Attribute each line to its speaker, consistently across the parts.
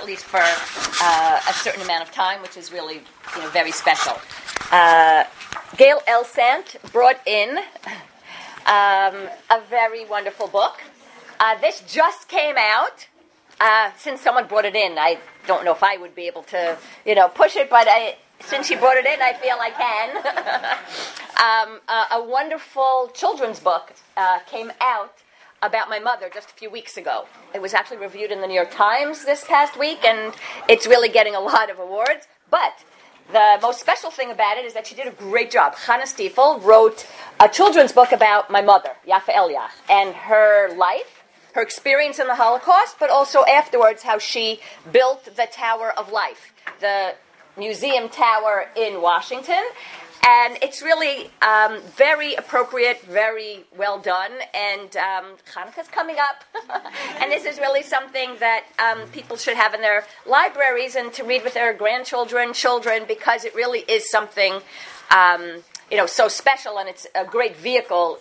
Speaker 1: least for a certain amount of time, which is really very special. Gail Elsant brought in a very wonderful book. This just came out. Since someone brought it in, I don't know if I would be able to, push it, but since she brought it in, I feel I can. A wonderful children's book came out about my mother just a few weeks ago. It was actually reviewed in the New York Times this past week, and it's really getting a lot of awards. But the most special thing about it is that she did a great job. Chana Stiefel wrote a children's book about my mother, Yafa Eliach, and her life, her experience in the Holocaust, but also afterwards how she built the Tower of Life, the museum tower in Washington. And it's really very appropriate, very well done. And Hanukkah's coming up. And this is really something that people should have in their libraries and to read with their grandchildren, children, because it really is something, so special. And it's a great vehicle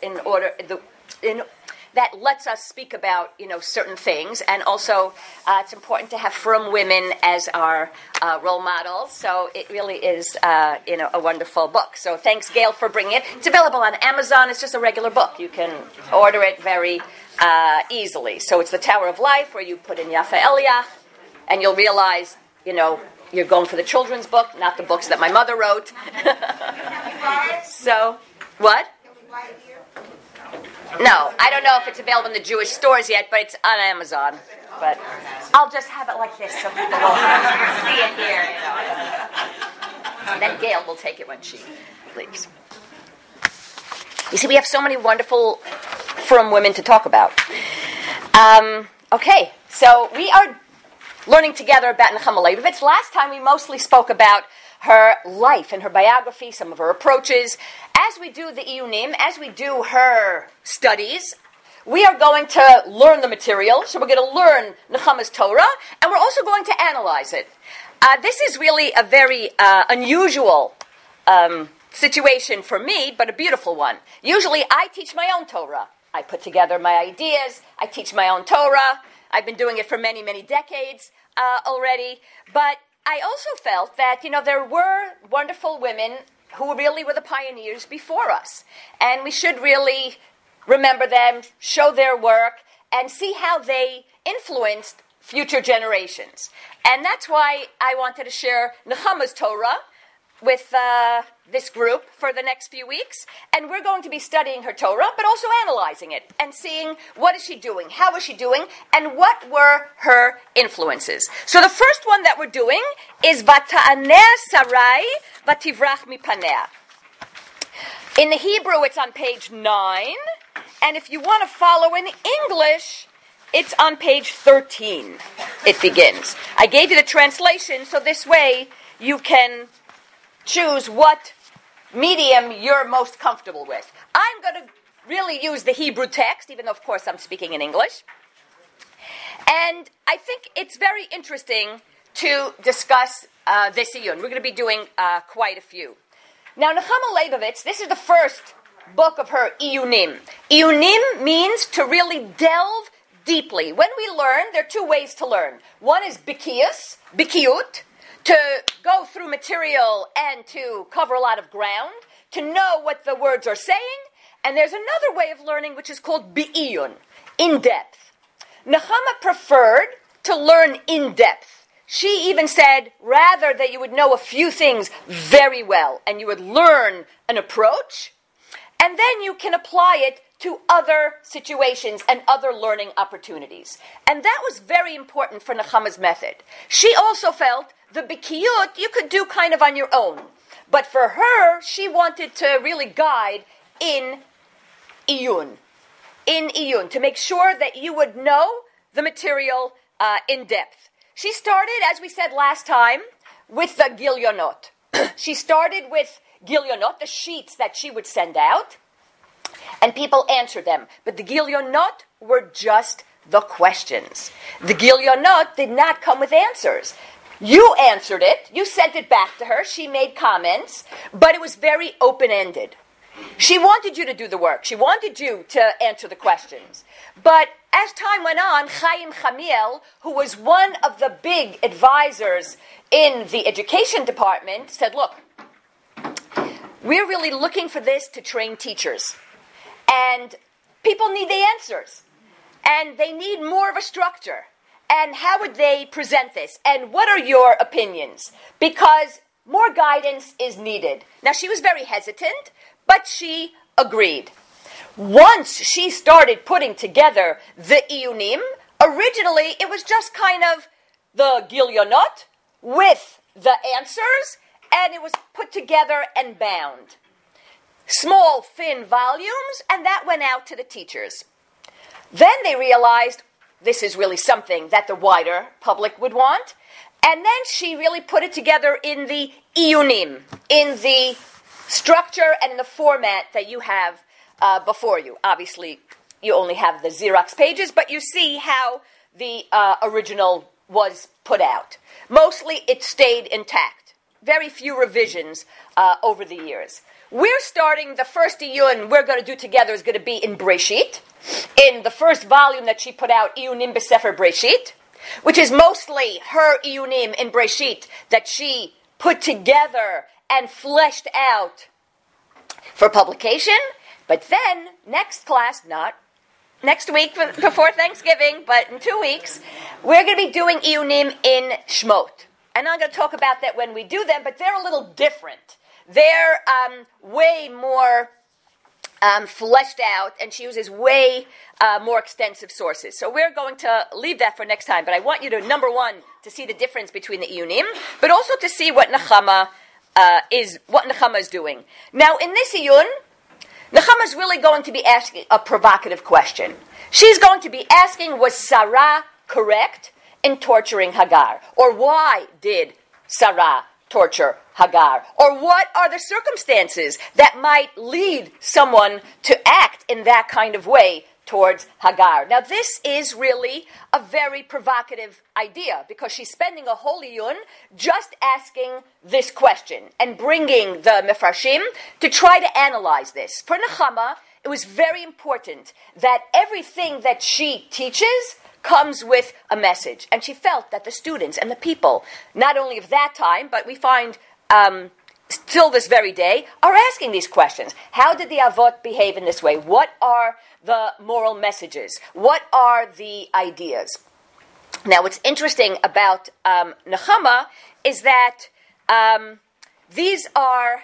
Speaker 1: that lets us speak about, certain things. And also, it's important to have frum women as our role models. So it really is, a wonderful book. So thanks, Gail, for bringing it. It's available on Amazon. It's just a regular book. You can order it very easily. So it's The Tower of Life, where you put in Yafa Eliach, and you'll realize, you're going for the children's book, not the books that my mother wrote. So, what? No, I don't know if it's available in the Jewish stores yet, but it's on Amazon. But I'll just have it like this so people will see it here. And then Gail will take it when she leaves. You see, we have so many wonderful frum women to talk about. Okay, so we are learning together about Nechama Leibovitz. Last time we mostly spoke about her life and her biography, some of her approaches. As we do the Iyunim, as we do her studies, we are going to learn the material. So we're going to learn Nechama's Torah, and we're also going to analyze it. This is really a very unusual situation for me, but a beautiful one. Usually I teach my own Torah. I put together my ideas. I teach my own Torah. I've been doing it for many, many decades already. But I also felt that, there were wonderful women who really were the pioneers before us. And we should really remember them, show their work, and see how they influenced future generations. And that's why I wanted to share Nechama's Torah with this group for the next few weeks. And we're going to be studying her Torah, but also analyzing it and seeing what is she doing, how is she doing, and what were her influences. So the first one that we're doing is Vata'aneh Sarai Vativrach Mipaneh. In the Hebrew, it's on page 9. And if you want to follow in English, it's on page 13. It begins. I gave you the translation, so this way you can choose what medium you're most comfortable with. I'm going to really use the Hebrew text, even though, of course, I'm speaking in English. And I think it's very interesting to discuss this iyun. We're going to be doing quite a few. Now, Nechama Leibovitz, this is the first book of her iyunim. Iyunim means to really delve deeply. When we learn, there are two ways to learn. One is bikiyut, to go through material and to cover a lot of ground, to know what the words are saying. And there's another way of learning which is called bi'iyun, in depth. Nechama preferred to learn in depth. She even said, rather that you would know a few things very well, and you would learn an approach, and then you can apply it to other situations and other learning opportunities. And that was very important for Nechama's method. She also felt the bikiyut you could do kind of on your own. But for her, she wanted to really guide in iyun, to make sure that you would know the material in depth. She started, as we said last time, with the gilyonot. She started with gilyonot, the sheets that she would send out, and people answered them. But the gilyonot were just the questions. The gilyonot did not come with answers. You answered it, you sent it back to her, she made comments, but it was very open-ended. She wanted you to do the work. She wanted you to answer the questions. But as time went on, Chaim Chamiel, who was one of the big advisors in the education department, said, look, we're really looking for this to train teachers. And people need the answers. And they need more of a structure. And how would they present this? And what are your opinions? Because more guidance is needed. Now, she was very hesitant, but she agreed. Once she started putting together the iyunim, originally it was just kind of the gilyonot with the answers, and it was put together and bound. Small, thin volumes, and that went out to the teachers. Then they realized this is really something that the wider public would want, and then she really put it together in the iyunim, in the structure and in the format that you have before you. Obviously, you only have the Xerox pages, but you see how the original was put out. Mostly, it stayed intact. Very few revisions over the years. We're starting the first iyun we're going to do together is going to be in Breshit, in the first volume that she put out, Iyunim B'Sefer Breshit, which is mostly her iyunim in Breshit that she put together and fleshed out for publication. But then, next class, not next week before Thanksgiving, but in 2 weeks, we're going to be doing iyunim in Shmot. And I'm going to talk about that when we do them, but they're a little different. They're way more fleshed out, and she uses way more extensive sources. So we're going to leave that for next time. But I want you to, number one, to see the difference between the iyunim, but also to see what Nechama is doing. Now, in this iyun, Nechama is really going to be asking a provocative question. She's going to be asking, was Sarah correct in torturing Hagar? Or why did Sarah torture Hagar? Or what are the circumstances that might lead someone to act in that kind of way towards Hagar? Now, this is really a very provocative idea because she's spending a whole iyun just asking this question and bringing the Mefarshim to try to analyze this. For Nechama, it was very important that everything that she teaches comes with a message. And she felt that the students and the people, not only of that time, but we find still this very day, are asking these questions. How did the Avot behave in this way? What are the moral messages? What are the ideas? Now, what's interesting about Nechama is that these are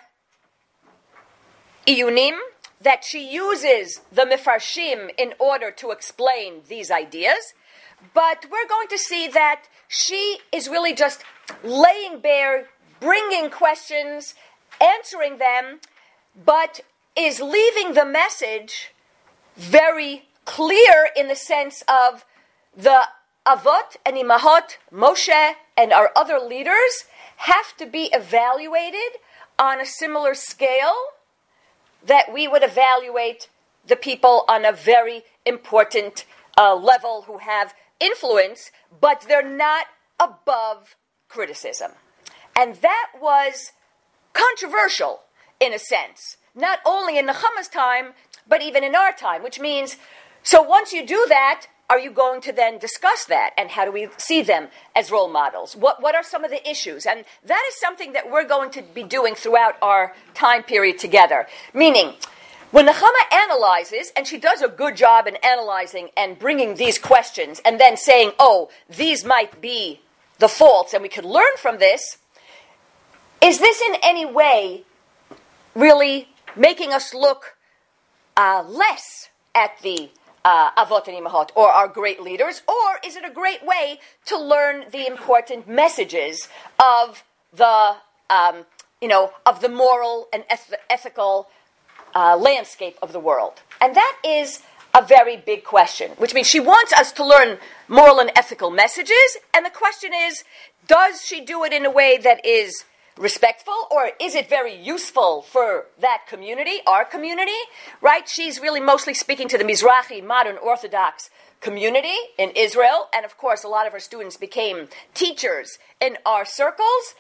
Speaker 1: iyunim that she uses the Mefarshim in order to explain these ideas. But we're going to see that she is really just laying bare, bringing questions, answering them, but is leaving the message very clear in the sense of the Avot and Imahot, Moshe, and our other leaders have to be evaluated on a similar scale that we would evaluate the people on a very important level who have influence, but they're not above criticism. And that was controversial, in a sense, not only in Nechama's time, but even in our time, which means, so once you do that, are you going to then discuss that? And how do we see them as role models? What are some of the issues? And that is something that we're going to be doing throughout our time period together. Meaning, when Nechama analyzes, and she does a good job in analyzing and bringing these questions, and then saying, oh, these might be the faults, and we could learn from this, is this in any way really making us look less at the Avot and Imahot, or our great leaders, or is it a great way to learn the important messages of the, of the moral and ethical landscape of the world? And that is a very big question, which means she wants us to learn moral and ethical messages, and the question is, does she do it in a way that is respectful, or is it very useful for that community, our community, right? She's really mostly speaking to the Mizrahi, modern Orthodox community in Israel, and of course a lot of her students became teachers in our circles.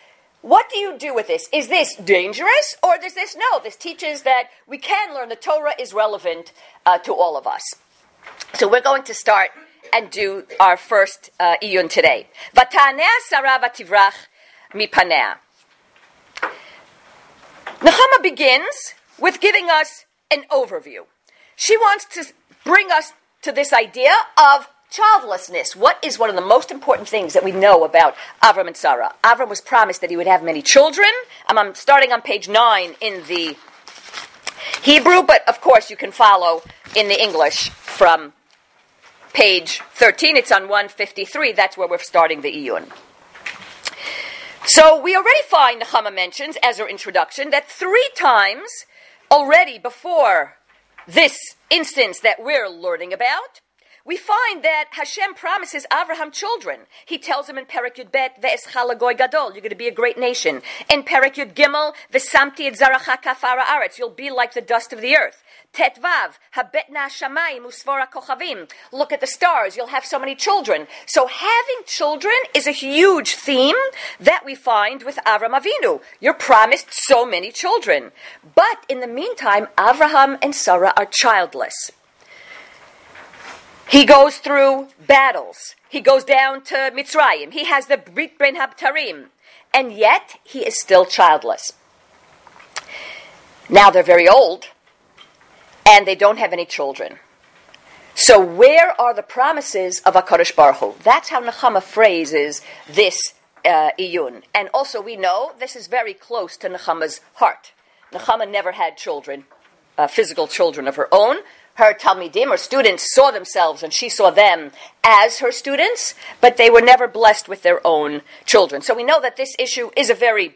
Speaker 1: what do you do with this? Is this dangerous, or does this, no, this teaches that we can learn the Torah is relevant to all of us. So we're going to start and do our first iyun today. Vatanea Sarah vativrach mipanea. Nechama begins with giving us an overview. She wants to bring us to this idea of childlessness. What is one of the most important things that we know about Avram and Sarah? Avram was promised that he would have many children. I'm starting on page 9 in the Hebrew, but of course you can follow in the English from page 13. It's on 153. That's where we're starting the iyun. So we already find, Nechama mentions, as her introduction, that 3 times already before this instance that we're learning about, we find that Hashem promises Avraham children. He tells him in Perek Yud Bet, Ve'escha lagoy gadol, you're going to be a great nation. In Perek Yud Gimel, V'samti et zaracha kafar haaretz, you'll be like the dust of the earth. Tetvav, habetna shamayim usvora kochavim, look at the stars, you'll have so many children. So having children is a huge theme that we find with Avram Avinu. You're promised so many children. But in the meantime, Avraham and Sarah are childless. He goes through battles. He goes down to Mitzrayim. He has the Brit Ben Habtarim. And yet, he is still childless. Now they're very old, and they don't have any children. So where are the promises of HaKadosh Baruch Hu? That's how Nechama phrases this iyun. And also we know this is very close to Nechama's heart. Nechama never had children, physical children of her own. Her Talmidim, or students, saw themselves, and she saw them as her students, but they were never blessed with their own children. So we know that this issue is a very,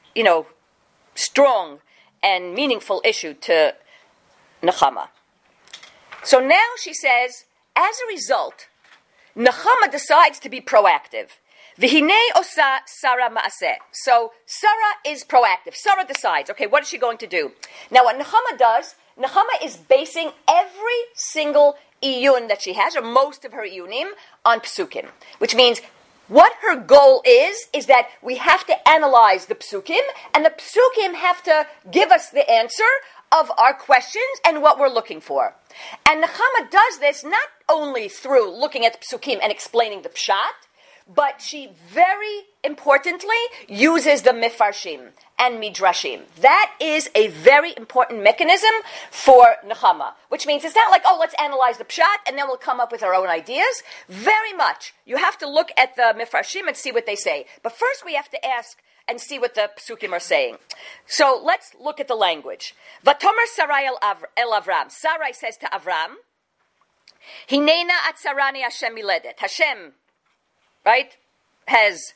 Speaker 1: strong and meaningful issue to Nechama. So now she says, as a result, Nechama decides to be proactive. V'hinei osa Sarah ma'aseh. So Sarah is proactive. Sarah decides, okay, what is she going to do? Now what Nechama does, Nechama is basing every single iyun that she has, or most of her iyunim, on psukim. Which means what her goal is that we have to analyze the psukim, and the psukim have to give us the answer of our questions and what we're looking for. And Nechama does this not only through looking at the psukim and explaining the pshat, but she very importantly uses the mifarshim and midrashim. That is a very important mechanism for Nechama, which means it's not like, let's analyze the pshat and then we'll come up with our own ideas. Very much. You have to look at the mifarshim and see what they say. But first we have to ask and see what the psukim are saying. So let's look at the language. Vatomer Sarai el Avram. Sarai says to Avram, Hinena atzarani Hashem miledet. Hashem, right, has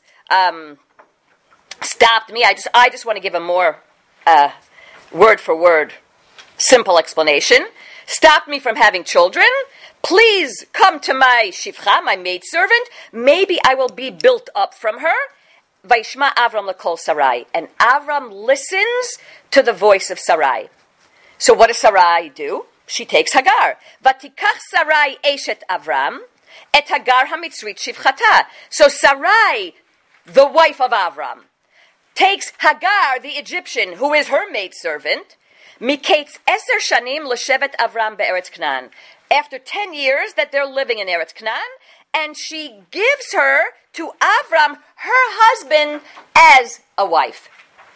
Speaker 1: stopped me. I just want to give a more word for word, simple explanation. Stopped me from having children. Please come to my shivcha, my maidservant. Maybe I will be built up from her. Vaishma Avram lekol Sarai. And Avram listens to the voice of Sarai. So what does Sarai do? She takes Hagar. Vatikach Sarai eshet Avram. Et Hagar hamitzrit shivchata. So Sarai, the wife of Avram, takes Hagar, the Egyptian, who is her maidservant, miketz 10 shanim l'shevet Avram be'eretz Canaan. After 10 years that they're living in Eretz Canaan, and she gives her to Avram, her husband, as a wife.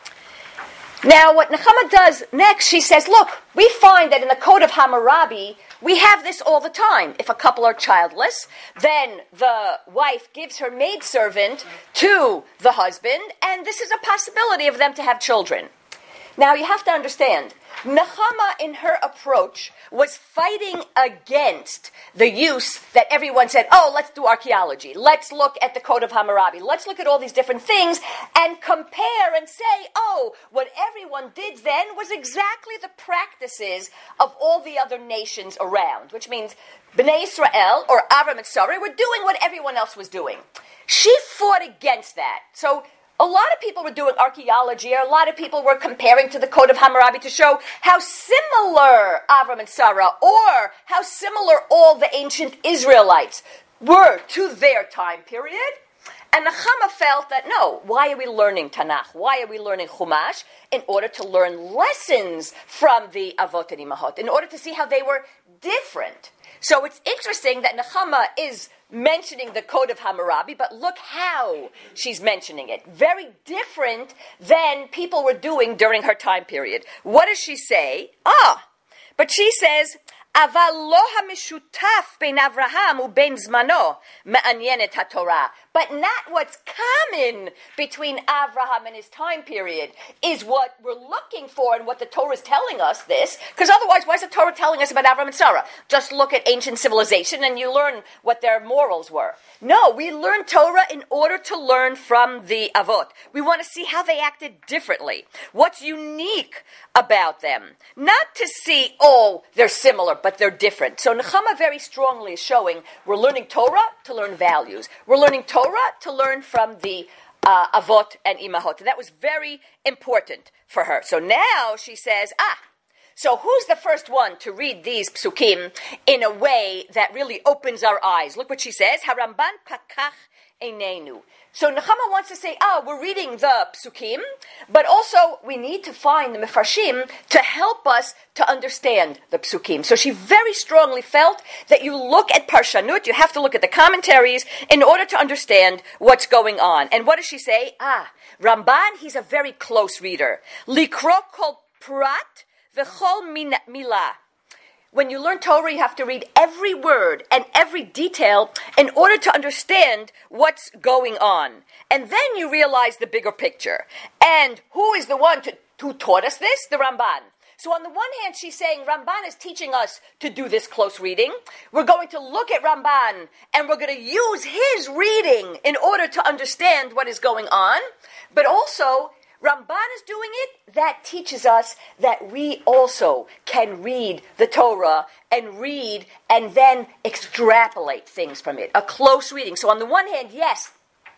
Speaker 1: Now, what Nechama does next, she says, look, we find that in the Code of Hammurabi, we have this all the time. If a couple are childless, then the wife gives her maidservant to the husband, and this is a possibility of them to have children. Now, you have to understand, Nechama, in her approach, was fighting against the use that everyone said, let's do archaeology. Let's look at the Code of Hammurabi. Let's look at all these different things and compare and say, what everyone did then was exactly the practices of all the other nations around, which means Bnei Israel, or Avram and Sarah, were doing what everyone else was doing. She fought against that. So a lot of people were doing archaeology, or a lot of people were comparing to the Code of Hammurabi to show how similar Avram and Sarah, or how similar all the ancient Israelites were to their time period. And Nechama felt that, no, why are we learning Tanakh? Why are we learning Chumash? In order to learn lessons from the Avot and Imahot, in order to see how they were different. So it's interesting that Nechama is mentioning the Code of Hammurabi, but look how she's mentioning it. Very different than people were doing during her time period. What does she say? But she says, אבל לא המשותף בין אברהם ובין זמנו מעניינת התורה. But not what's common between Abraham and his time period is what we're looking for and what the Torah is telling us this. Because otherwise, why is the Torah telling us about Abraham and Sarah? Just look at ancient civilization and you learn what their morals were. No, we learn Torah in order to learn from the Avot. We want to see how they acted differently. What's unique about them. Not to see, they're similar, but they're different. So Nechama very strongly is showing we're learning Torah to learn values. We're learning Torah to learn from the Avot and Imahot. And that was very important for her. So now she says, so who's the first one to read these psukim in a way that really opens our eyes? Look what she says. Haramban pakach einenu. So Nechama wants to say, we're reading the psukim, but also we need to find the mefarshim to help us to understand the psukim. So she very strongly felt that you look at parshanut, you have to look at the commentaries in order to understand what's going on. And what does she say? Ramban, he's a very close reader. Likro kol prat v'chol milah. When you learn Torah, you have to read every word and every detail in order to understand what's going on. And then you realize the bigger picture. And who is the one who taught us this? The Ramban. So on the one hand, she's saying Ramban is teaching us to do this close reading. We're going to look at Ramban and we're going to use his reading in order to understand what is going on. But also, Ramban is doing it. That teaches us that we also can read the Torah and read and then extrapolate things from it. A close reading. So on the one hand, yes,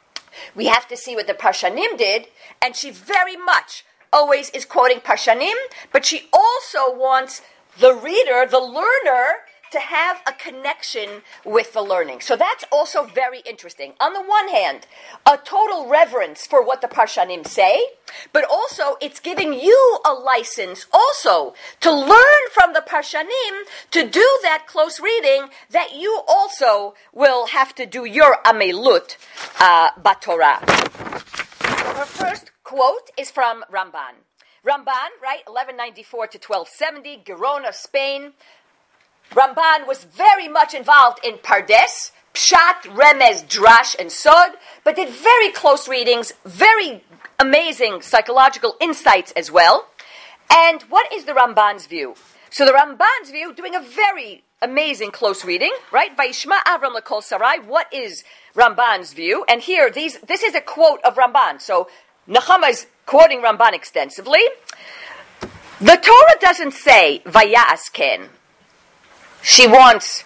Speaker 1: we have to see what the Parshanim did, and she very much always is quoting Parshanim, but she also wants the reader, the learner, to have a connection with the learning. So that's also very interesting. On the one hand, a total reverence for what the Parshanim say, but also it's giving you a license also to learn from the Parshanim, to do that close reading, that you also will have to do your amelut batorah. So her first quote is from Ramban. Ramban, right, 1194 to 1270, Girona, Spain. Ramban was very much involved in Pardes, Pshat, Remez, Drash, and Sod, but did very close readings, very amazing psychological insights as well. And what is the Ramban's view? So the Ramban's view, doing a very amazing close reading, right? Vayishma Avram lekol Sarai. What is Ramban's view? And here, this is a quote of Ramban. So Nechama is quoting Ramban extensively. The Torah doesn't say Vayas Ken. She wants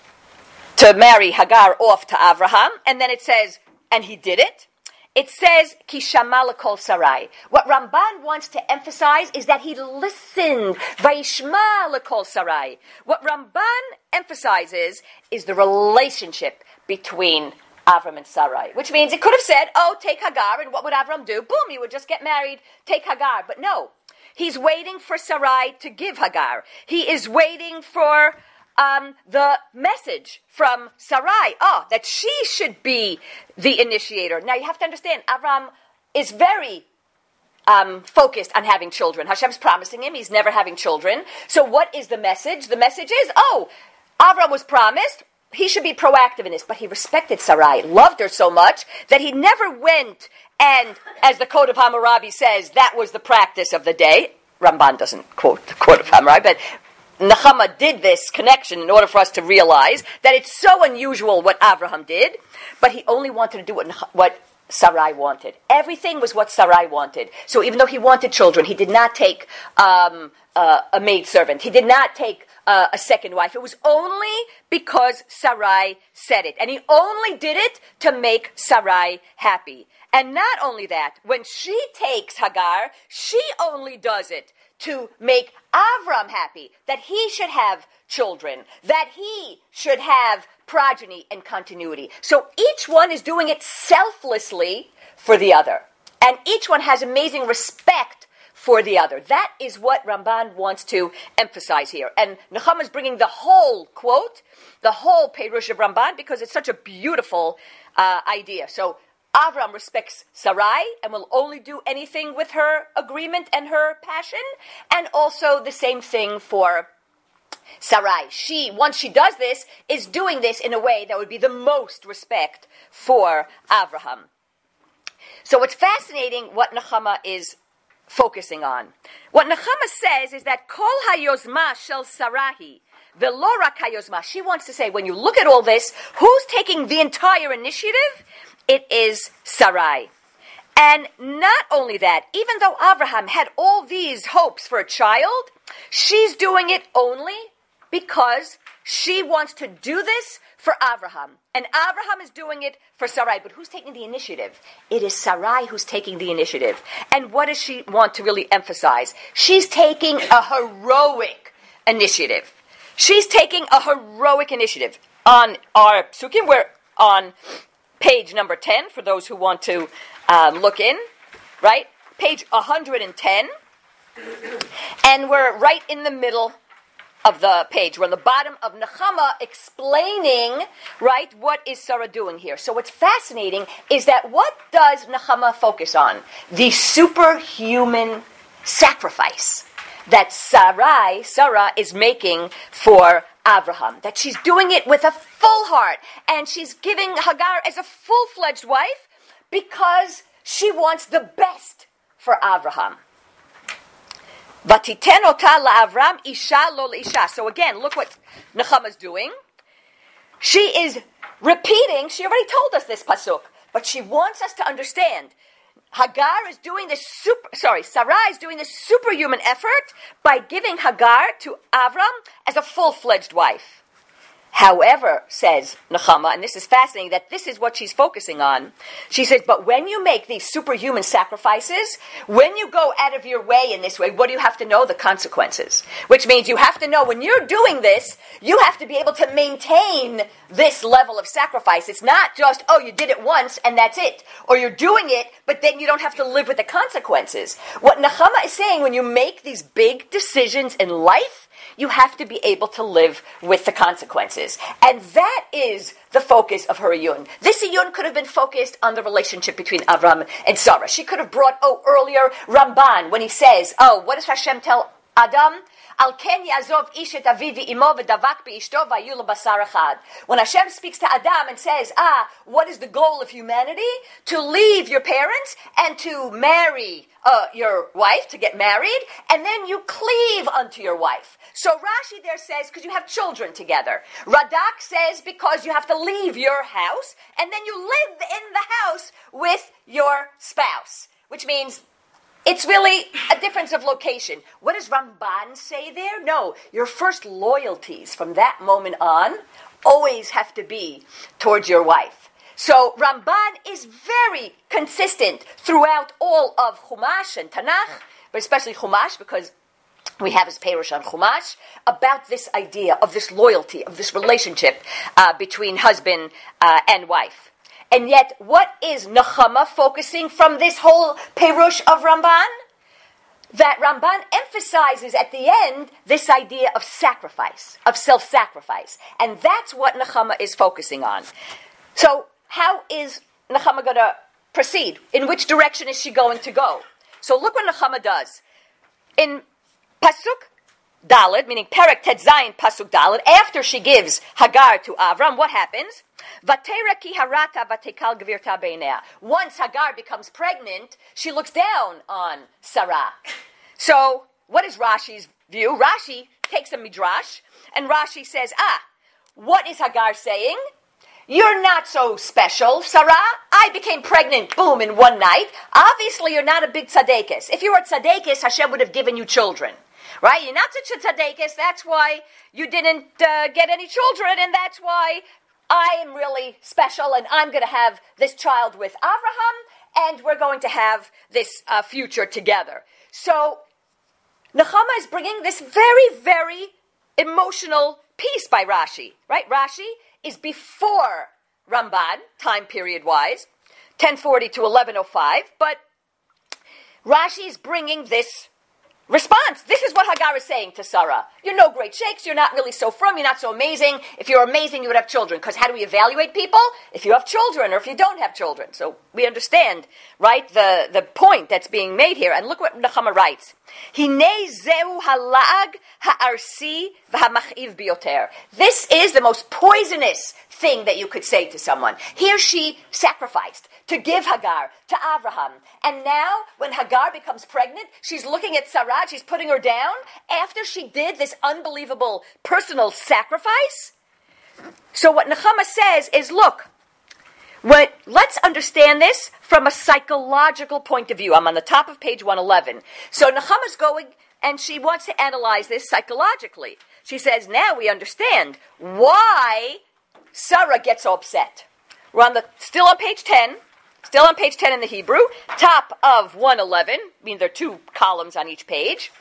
Speaker 1: to marry Hagar off to Avraham, and then it says, and he did it. It says, Ki shama lekol Sarai. What Ramban wants to emphasize is that he listened, Vayishma lekol Sarai. What Ramban emphasizes is the relationship between Avram and Sarai, which means it could have said, take Hagar, and what would Avram do? Boom, you would just get married, take Hagar. But no, he's waiting for Sarai to give Hagar. He is waiting for the message from Sarai, that she should be the initiator. Now you have to understand, Avram is very focused on having children. Hashem's promising him, he's never having children. So what is the message? The message is, Avram was promised, he should be proactive in this. But he respected Sarai, loved her so much, that he never went and, as the Code of Hammurabi says, that was the practice of the day. Ramban doesn't quote the Code of Hammurabi, but Nechama did this connection in order for us to realize that it's so unusual what Avraham did, but he only wanted to do what Sarai wanted. Everything was what Sarai wanted. So even though he wanted children, he did not take a maidservant. He did not take a second wife. It was only because Sarai said it. And he only did it to make Sarai happy. And not only that, when she takes Hagar, she only does it to make Avram happy, that he should have children, that he should have progeny and continuity. So each one is doing it selflessly for the other. And each one has amazing respect for the other. That is what Ramban wants to emphasize here. And Nechama is bringing the whole quote, the whole Perush of Ramban, because it's such a beautiful idea. So Avram respects Sarai and will only do anything with her agreement and her passion. And also the same thing for Sarai. She, once she does this, is doing this in a way that would be the most respect for Avraham. So it's fascinating what Nechama is focusing on. What Nechama says is that Kol hayozma shel Sarahi, velo rak hayozma. She wants to say, when you look at all this, who's taking the entire initiative? It is Sarai. And not only that, even though Avraham had all these hopes for a child, she's doing it only because she wants to do this for Avraham. And Avraham is doing it for Sarai. But who's taking the initiative? It is Sarai who's taking the initiative. And what does she want to really emphasize? She's taking a heroic initiative. She's taking a heroic initiative. On our psukim, we're on page number 10, for those who want to look in, right? Page 110. And we're right in the middle of the page. We're on the bottom of Nechama explaining, right, what is Sarah doing here. So what's fascinating is that what does Nechama focus on? The superhuman sacrifice that Sarah is making for Avraham. That she's doing it with a full heart. And she's giving Hagar as a full-fledged wife because she wants the best for Avraham. Vatiten ota la'Avram isha lo l'isha. So again, look what Nechama's doing. She is repeating, she already told us this pasuk, but she wants us to understand. Sarai is doing this superhuman effort by giving Hagar to Avram as a full-fledged wife. However, says Nechama, and this is fascinating, that this is what she's focusing on. She says, but when you make these superhuman sacrifices, when you go out of your way in this way, what do you have to know? The consequences. Which means you have to know when you're doing this, you have to be able to maintain this level of sacrifice. It's not just, oh, you did it once and that's it. Or you're doing it, but then you don't have to live with the consequences. What Nechama is saying, when you make these big decisions in life, you have to be able to live with the consequences. And that is the focus of her iyun. This iyun could have been focused on the relationship between Avram and Sarah. She could have brought, earlier, Ramban, when he says, what does Hashem tell Adam? Al ken yazov ish et aviv v'imo v'davak be'ishto v'ayu lo basar echad. When Hashem speaks to Adam and says, what is the goal of humanity? To leave your parents and to marry your wife, to get married, and then you cleave unto your wife. So Rashi there says, because you have children together. Radak says, because you have to leave your house, and then you live in the house with your spouse. Which means it's really a difference of location. What does Ramban say there? No, your first loyalties from that moment on always have to be towards your wife. So Ramban is very consistent throughout all of Chumash and Tanakh, but especially Chumash, because we have his Perush on Chumash, about this idea of this loyalty, of this relationship between husband and wife. And yet, what is Nechama focusing from this whole Perush of Ramban? That Ramban emphasizes at the end this idea of sacrifice, of self-sacrifice. And that's what Nechama is focusing on. So, how is Nechama going to proceed? In which direction is she going to go? So look what Nechama does. In Pasuk Daled, meaning Perek Tet Zayin Pasuk Daled, after she gives Hagar to Avram, what happens? Vatera ki harata vatekal gvirta beinea. Once Hagar becomes pregnant, she looks down on Sarah. So, what is Rashi's view? Rashi takes a midrash, and Rashi says, what is Hagar saying? You're not so special, Sarah. I became pregnant, boom, in one night. Obviously, you're not a big tzaddikus. If you were a tzaddikus, Hashem would have given you children. right? You're not such a tzaddikus, that's why you didn't get any children, and that's why I am really special, and I'm going to have this child with Avraham, and we're going to have this future together. So Nechama is bringing this very, very emotional piece by Rashi, right? Rashi is before Ramban, time period-wise, 1040 to 1105, but Rashi is bringing this response. This is what Hagar is saying to Sarah. You're no great shakes. You're not really so frum. You're not so amazing. If you're amazing, you would have children. Because how do we evaluate people? If you have children or if you don't have children. So we understand, right, the point that's being made here. And look what Nechama writes. Hinei zeu halag ha'arsi v'hamach'iv bioter. This is the most poisonous thing that you could say to someone. Here she sacrificed to give Hagar to Avraham. And now, when Hagar becomes pregnant, she's looking at Sarah, she's putting her down, after she did this unbelievable personal sacrifice. So what Nechama says is, look, let's understand this from a psychological point of view. I'm on the top of page 111. So Nechama's going, and she wants to analyze this psychologically. She says, now we understand why Sarah gets so upset. We're still on page 10. Still on page 10 in the Hebrew, top of 111, I mean there are 2 columns on each page.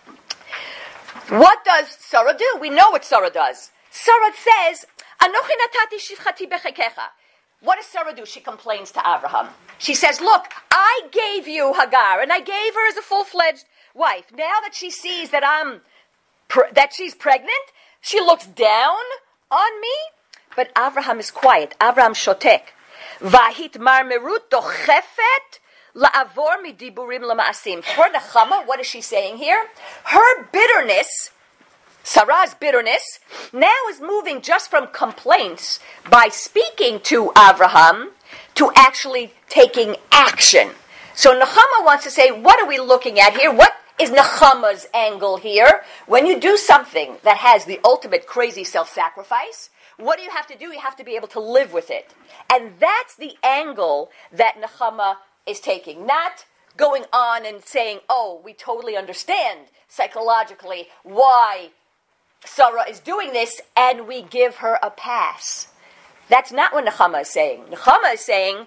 Speaker 1: What does Sarah do? We know what Sarah does. Sarah says, Anochi natati shivchati bechekecha. What does Sarah do? She complains to Avraham. She says, look, I gave you Hagar, and I gave her as a full-fledged wife. Now that she sees that that she's pregnant, she looks down on me. But Avraham is quiet. Avraham shotek. Vahit marmerut dochefet la'avor midiburim lama'asim. For Nechama, what is she saying here? Her bitterness, Sarah's bitterness, now is moving just from complaints by speaking to Avraham to actually taking action. So Nechama wants to say, what are we looking at here? What is Nechama's angle here? When you do something that has the ultimate crazy self-sacrifice, what do you have to do? You have to be able to live with it. And that's the angle that Nechama is taking. Not going on and saying, oh, we totally understand psychologically why Sarah is doing this, and we give her a pass. That's not what Nechama is saying. Nechama is saying,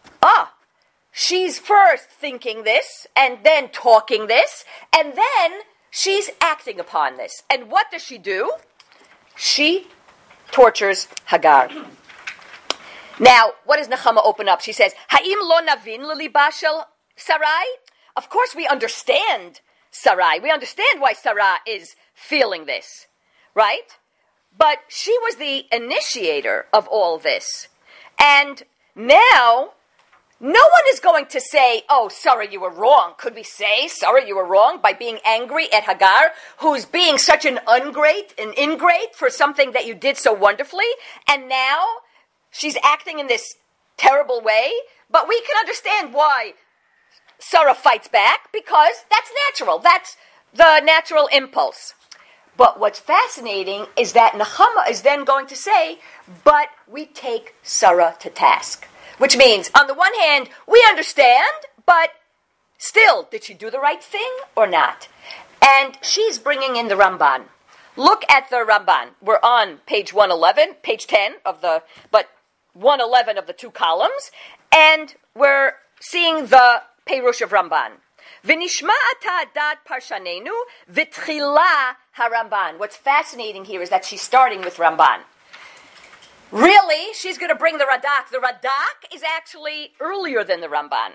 Speaker 1: she's first thinking this, and then talking this, and then she's acting upon this. And what does she do? She tortures Hagar. Now, what does Nechama open up? She says, Ha'im lo navin leliba shel Sarai? Of course we understand Sarai. We understand why Sarah is feeling this, right? But she was the initiator of all this. And now, no one is going to say, oh, Sarah, you were wrong. Could we say, Sarah, you were wrong by being angry at Hagar, who's being such an ingrate for something that you did so wonderfully, and now she's acting in this terrible way? But we can understand why Sarah fights back, because that's natural. That's the natural impulse. But what's fascinating is that Nechama is then going to say, but we take Sarah to task. Which means, on the one hand, we understand, but still, did she do the right thing or not? And she's bringing in the Ramban. Look at the Ramban. We're on page 111, page 10 but 111 of the 2 columns, and we're seeing the Perush of Ramban. V'nishma ata adat parshanenu v'tchila haRamban. What's fascinating here is that she's starting with Ramban. Really, she's going to bring the Radak. The Radak is actually earlier than the Ramban.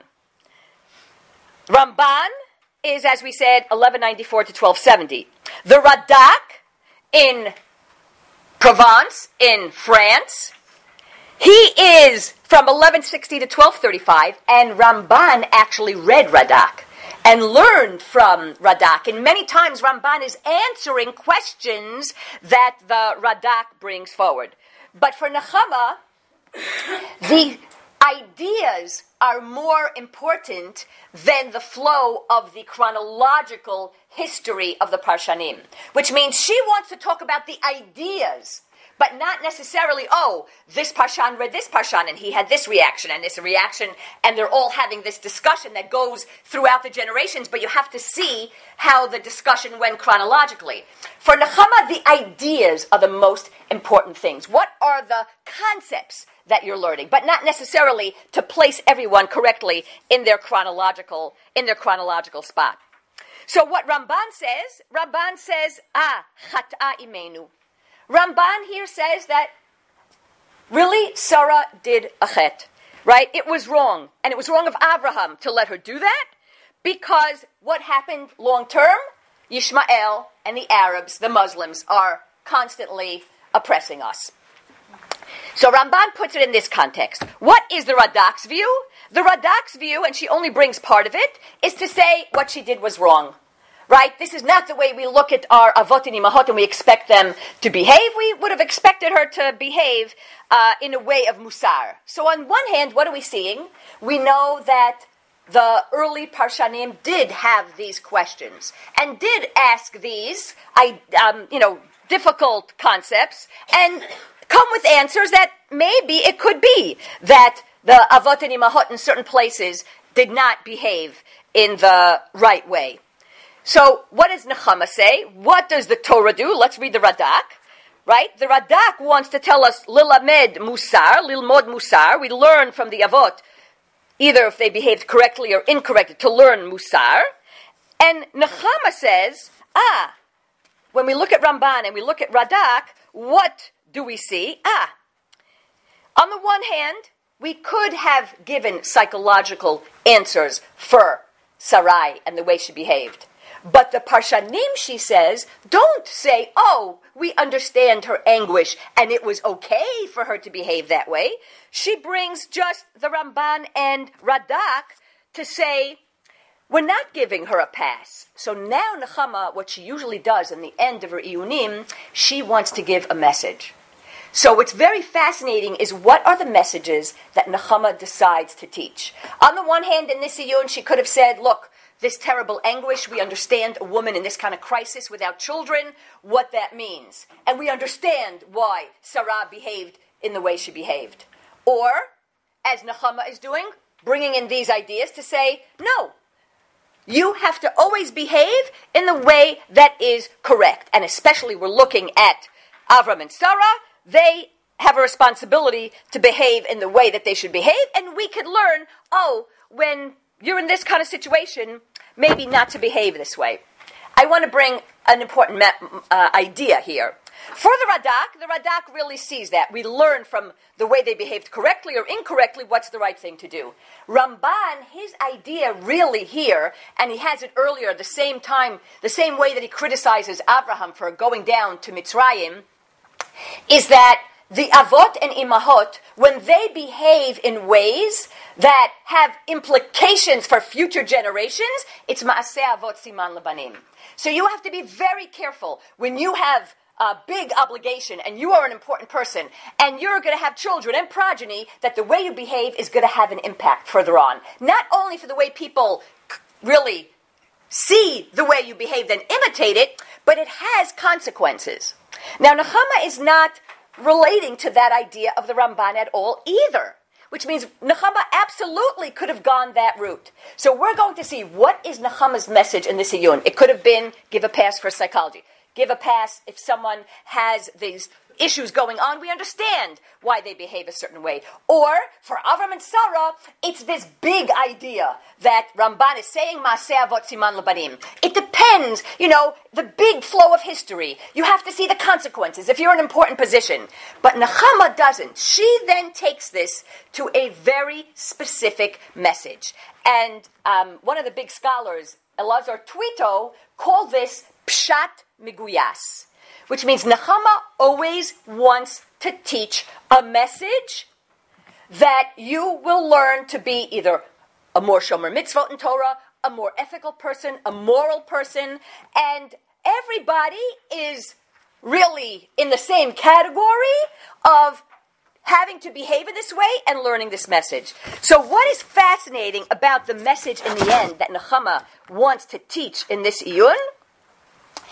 Speaker 1: Ramban is, as we said, 1194 to 1270. The Radak in Provence, in France, he is from 1160 to 1235, and Ramban actually read Radak and learned from Radak. And many times Ramban is answering questions that the Radak brings forward. But for Nechama, the ideas are more important than the flow of the chronological history of the Parshanim. Which means she wants to talk about the ideas, but not necessarily, this Parshan read this Parshan and he had this reaction, and they're all having this discussion that goes throughout the generations, but you have to see how the discussion went chronologically. For Nechama, the ideas are the most important things. What are the concepts that you're learning, but not necessarily to place everyone correctly in their chronological spot. So what Ramban says, Chata Imenu. Ramban here says that really Sarah did a chet, right? It was wrong, and it was wrong of Abraham to let her do that, because what happened long term, Yishmael and the Arabs, the Muslims, are constantly oppressing us. So Ramban puts it in this context. What is the Radak's view? The Radak's view, and she only brings part of it, is to say what she did was wrong. Right? This is not the way we look at our avot and imahot and we expect them to behave. We would have expected her to behave in a way of musar. So on one hand, what are we seeing? We know that the early Parshanim did have these questions and did ask these, difficult concepts and come with answers that maybe it could be that the avot and imahot in certain places did not behave in the right way. So what does Nechama say? What does the Torah do? Let's read the Radak, right? The Radak wants to tell us lilmod musar. We learn from the avot, either if they behaved correctly or incorrectly, to learn musar. And Nechama says, when we look at Ramban and we look at Radak, what do we see? On the one hand, we could have given psychological answers for Sarai and the way she behaved. But the Parshanim, she says, don't say, we understand her anguish and it was okay for her to behave that way. She brings just the Ramban and Radak to say, we're not giving her a pass. So now Nechama, what she usually does in the end of her Iyunim, she wants to give a message. So what's very fascinating is what are the messages that Nechama decides to teach. On the one hand, in this Iyun, she could have said, look, this terrible anguish, we understand a woman in this kind of crisis without children, what that means. And we understand why Sarah behaved in the way she behaved. Or, as Nechama is doing, bringing in these ideas to say, no, you have to always behave in the way that is correct. And especially we're looking at Avram and Sarah, they have a responsibility to behave in the way that they should behave, and we could learn, when you're in this kind of situation, maybe not to behave this way. I want to bring an important idea here. For the Radak really sees that. We learn from the way they behaved correctly or incorrectly what's the right thing to do. Ramban, his idea really here, and he has it earlier, the same way that he criticizes Abraham for going down to Mitzrayim, is that the avot and imahot, when they behave in ways that have implications for future generations, it's ma'aseh avot siman lebanim. So you have to be very careful when you have a big obligation and you are an important person and you're going to have children and progeny, that the way you behave is going to have an impact further on. Not only for the way people really see the way you behaved and imitate it, but it has consequences. Now, Nechama is not relating to that idea of the Ramban at all either, which means Nechama absolutely could have gone that route. So we're going to see what is Nechama's message in this Iyun. It could have been, give a pass for psychology. Give a pass if someone has these issues going on. We understand why they behave a certain way. Or, for Avram and Sarah, it's this big idea that Ramban is saying, Maaseh Avot Siman Lebanim. It depends, the big flow of history. You have to see the consequences if you're in an important position. But Nechama doesn't. She then takes this to a very specific message. And one of the big scholars, Elazar Twito, called this Pshat Miguyas, which means Nechama always wants to teach a message that you will learn to be either a more shomer mitzvot in Torah, a more ethical person, a moral person, and everybody is really in the same category of having to behave in this way and learning this message. So what is fascinating about the message in the end that Nechama wants to teach in this Iyun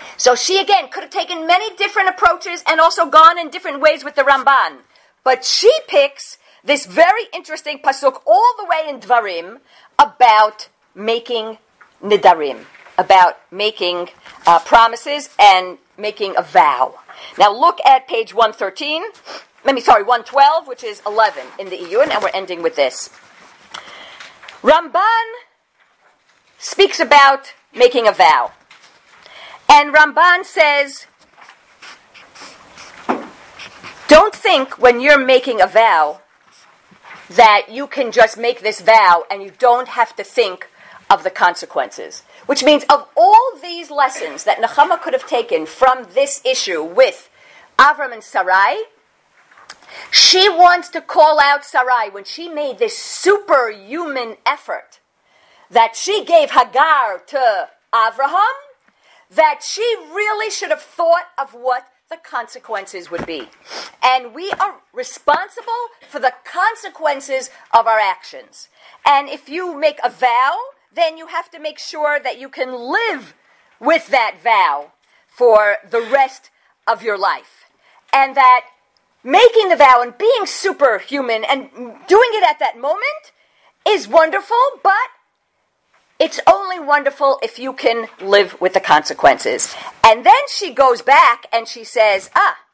Speaker 1: So she, again, could have taken many different approaches and also gone in different ways with the Ramban. But she picks this very interesting pasuk all the way in Dvarim about making nidarim, about making promises and making a vow. Now look at page 112, which is 11 in the Iyun, and we're ending with this. Ramban speaks about making a vow. And Ramban says, don't think when you're making a vow that you can just make this vow and you don't have to think of the consequences. Which means of all these lessons that Nechama could have taken from this issue with Avram and Sarai, she wants to call out Sarai when she made this superhuman effort that she gave Hagar to Avraham, that she really should have thought of what the consequences would be. And we are responsible for the consequences of our actions. And if you make a vow, then you have to make sure that you can live with that vow for the rest of your life. And that making the vow and being superhuman and doing it at that moment is wonderful, but it's only wonderful if you can live with the consequences. And then she goes back and she says,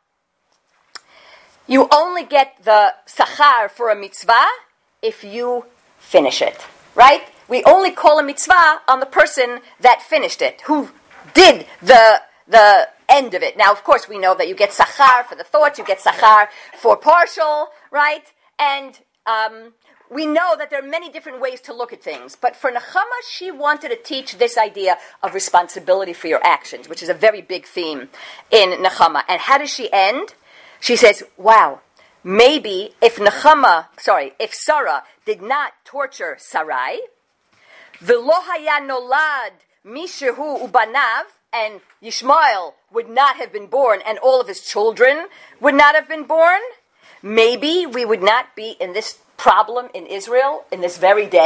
Speaker 1: you only get the sachar for a mitzvah if you finish it, right? We only call a mitzvah on the person that finished it, who did the end of it. Now, of course, we know that you get sachar for the thoughts, you get sachar for partial, right? And we know that there are many different ways to look at things. But for Nechama, she wanted to teach this idea of responsibility for your actions, which is a very big theme in Nechama. And how does she end? She says, wow, maybe if Sarah did not torture Sarai, v'lo haya nolad mishehu ubanav, and Yishmael would not have been born, and all of his children would not have been born, maybe we would not be in this problem in Israel in this very day? ?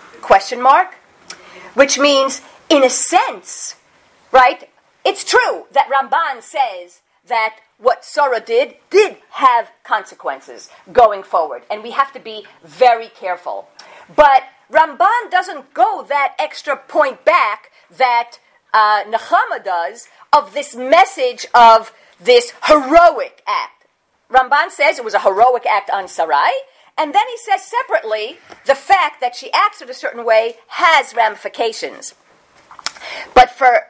Speaker 1: Which means, in a sense, right, it's true that Ramban says that what Sarah did have consequences going forward, and we have to be very careful. But Ramban doesn't go that extra point back that Nechama does of this message of this heroic act. Ramban says it was a heroic act on Sarai, and then he says separately the fact that she acts in a certain way has ramifications. But for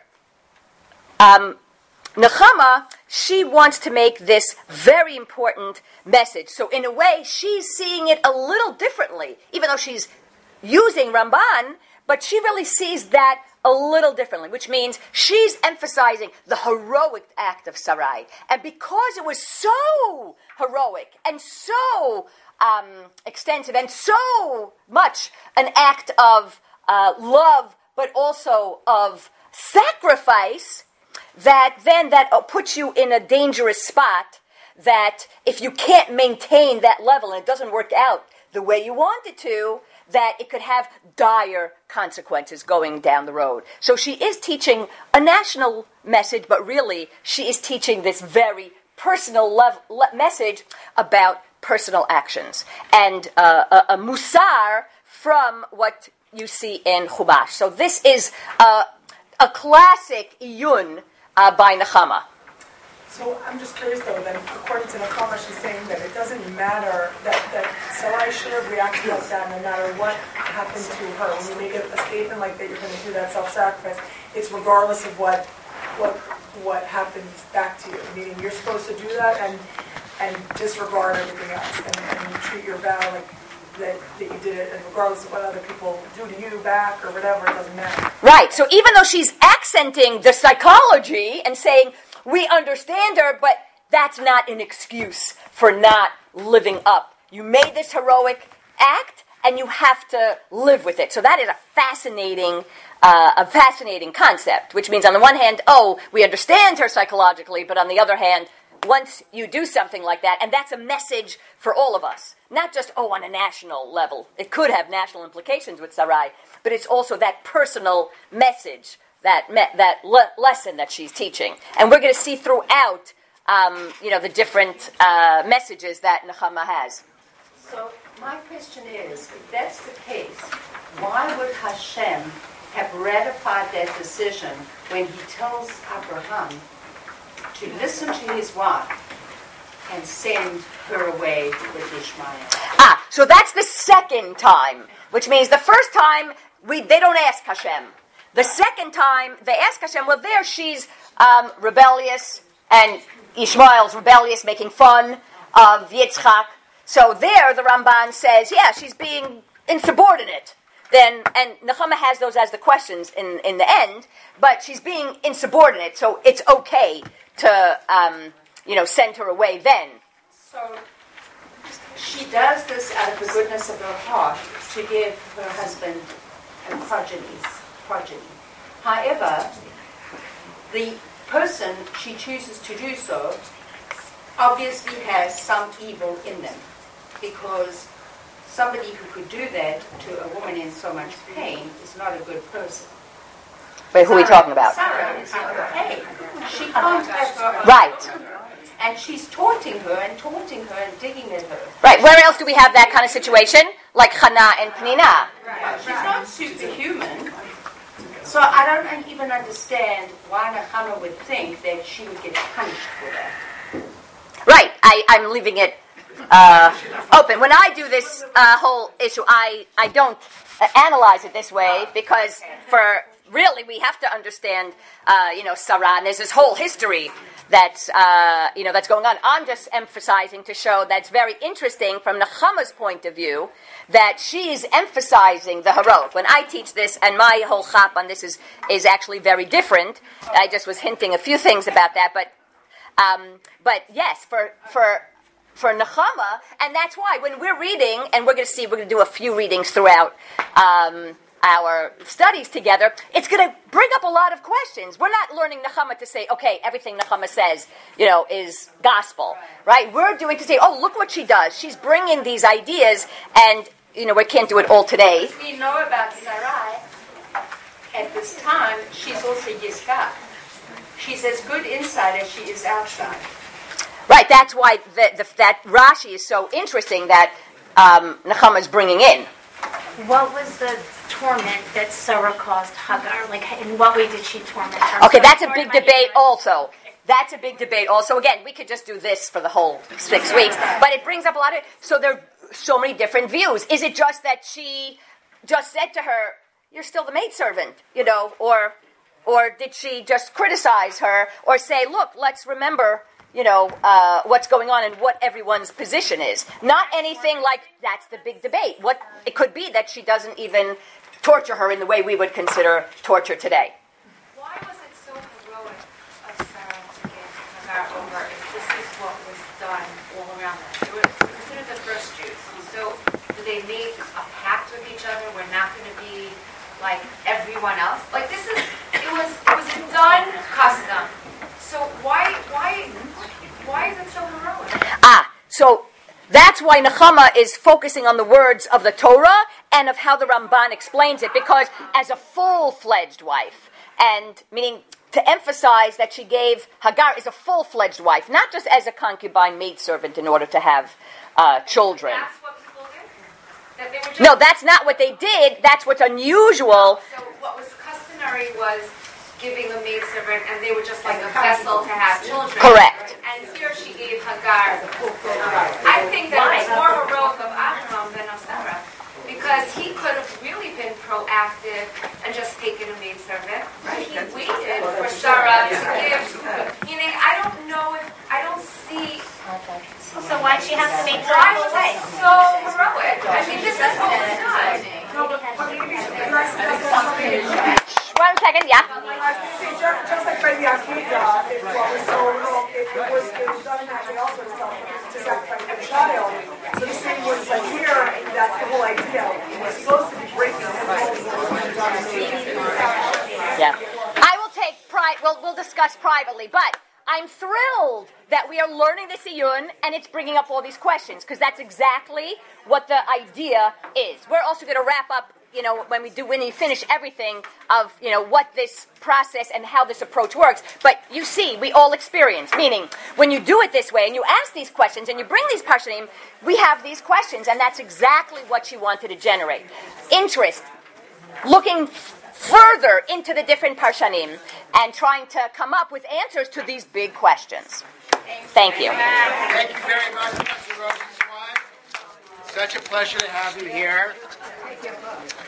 Speaker 1: Nechama, she wants to make this very important message. So in a way, she's seeing it a little differently, even though she's using Ramban, but she really sees that a little differently, which means she's emphasizing the heroic act of Sarai. And because it was so heroic and so extensive and so much an act of love, but also of sacrifice, that then that puts you in a dangerous spot, that if you can't maintain that level and it doesn't work out the way you want it to, that it could have dire consequences going down the road. So she is teaching a national message, but really she is teaching this very personal message about personal actions. And a musar from what you see in Chumash. So this is a classic iyun by Nechama.
Speaker 2: So I'm just curious though, then according to Nechama, she's saying that it doesn't matter that Sarai should have reacted like that no matter what happened to her. When you make a statement like that, you're going to do that self-sacrifice, it's regardless of what happens back to you. Meaning you're supposed to do that and disregard everything else and treat your vow like that you did it, and regardless of what other people do to you back or whatever, it doesn't matter.
Speaker 1: Right, so even though she's accenting the psychology and saying, we understand her, but that's not an excuse for not living up. You made this heroic act, and you have to live with it. So that is a fascinating concept, which means on the one hand, we understand her psychologically, but on the other hand, once you do something like that, and that's a message for all of us, not just, on a national level. It could have national implications with Sarai, but it's also that personal message lesson that she's teaching. And we're going to see throughout, the different messages that Nechama has.
Speaker 3: So my question is, if that's the case, why would Hashem have ratified that decision when he tells Abraham to listen to his wife and send her away with Ishmael?
Speaker 1: So that's the second time, which means the first time they don't ask Hashem. The second time they ask Hashem, well, there she's rebellious, and Ishmael's rebellious, making fun of Yitzchak. So there the Ramban says, yeah, she's being insubordinate. And Nechama has those as the questions in the end, but she's being insubordinate, so it's okay to send her away then.
Speaker 3: So she does this out of the goodness of her heart to give her husband a progeny. However, the person she chooses to do so obviously has some evil in them, because somebody who could do that to a woman in so much pain is not a good person.
Speaker 1: Wait, who are we talking about?
Speaker 3: Sarah is not okay. She can't have her.
Speaker 1: Right.
Speaker 3: And she's taunting her and digging at her.
Speaker 1: Right. Where else do we have that kind of situation? Like Hannah and Penina.
Speaker 3: Right. She's not superhuman. So I don't even understand why Nechama would think that she would get punished for that.
Speaker 1: Right. I'm leaving it open. When I do this whole issue, I don't analyze it this way, because really we have to understand, Sarah, and there's this whole history that's going on. I'm just emphasizing to show that's very interesting from Nechama's point of view, that she's emphasizing the heroic. When I teach this, and my whole chap on this is actually very different. I just was hinting a few things about that, but yes, for Nechama, and that's why when we're reading, and we're going to do a few readings throughout our studies together, it's going to bring up a lot of questions. We're not learning Nechama to say, okay, everything Nechama says, is gospel, right? We're doing to say, oh, look what she does. She's bringing these ideas, and, we can't do it all today.
Speaker 3: We know about Sarai. At this time, she's also Yisgah. She's as good inside as she is outside.
Speaker 1: Right, that's why that Rashi is so interesting that Nechama is bringing in.
Speaker 4: What was the torment that Sarah caused Hagar? Like, in what way did she torment her?
Speaker 1: Okay, that's a big debate also. That's a big debate also. Again, we could just do this for the whole 6 weeks, but it brings up a lot of... So there are so many different views. Is it just that she just said to her, you're still the maidservant, or did she just criticize her, or say, look, let's remember... what's going on and what everyone's position is. Not anything like that's the big debate. What it could be that she doesn't even torture her in the way we would consider torture today.
Speaker 5: Why was it so heroic of Sarah to give Hagar over if this is what was done all around them? They were considered the first Jews. So do they make a pact with each other? We're not going to be like everyone else. Like it was a done custom. So why is it so heroic?
Speaker 1: So that's why Nechama is focusing on the words of the Torah and of how the Ramban explains it, because as a full-fledged wife, and meaning to emphasize that she gave Hagar as a full-fledged wife, not just as a concubine maidservant in order to have children.
Speaker 5: That's what people did? That they were just...
Speaker 1: No, that's not what they did. That's what's unusual.
Speaker 5: So what was customary was giving a maidservant, and they were just like a vessel to have children.
Speaker 1: Correct.
Speaker 5: And here she gave Hagar. I think that it's more heroic of Abraham than of Sarah, because he could have really been proactive and just taken a maidservant. He waited for Sarah to give. Meaning, I don't see.
Speaker 4: So why'd she have to make her
Speaker 5: Why
Speaker 4: go
Speaker 5: was
Speaker 4: away?
Speaker 5: it so heroic? I mean, this is what was done.
Speaker 1: One second, yeah.
Speaker 2: I was going to say, just like by the Akedah, it was done in that way also to sacrifice the child. So the same was like here, that's the whole idea. We're supposed to be breaking
Speaker 1: Yeah. I will take pride. We'll discuss privately, but I'm thrilled that we are learning the Siyun and it's bringing up all these questions, because that's exactly what the idea is. We're also going to wrap up when you finish everything of, what this process and how this approach works. But you see, we all experience, meaning when you do it this way and you ask these questions and you bring these parshanim, we have these questions, and that's exactly what she wanted to generate. Interest, looking further into the different parshanim and trying to come up with answers to these big questions. Thank you.
Speaker 6: Thank you very much, Mr. Rosenzweig. Such a pleasure to have you here.